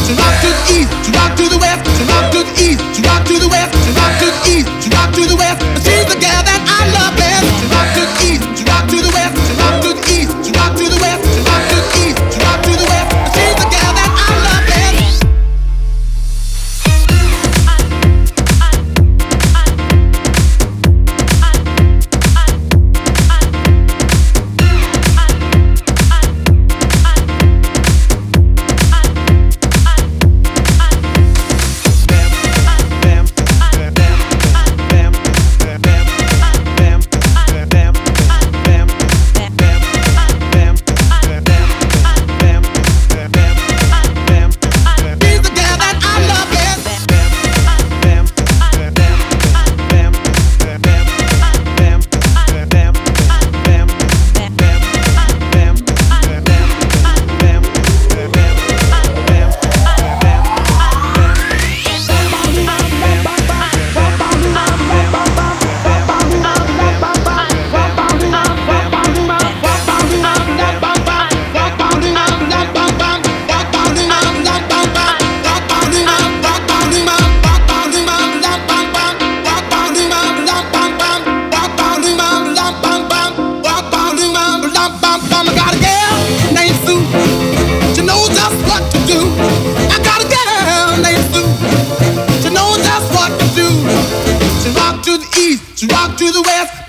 she rock to the east, she rock to the west, she rock to the east, she rock to the west, she rock to the east, she rock to the west. She's the girl that I love best. She rock to the east, she rock to the west, she rock to the east, she rock to the west, she rock to the east, she rock to the west. She's the girl that I love best. She rock to the east, she rock to the west.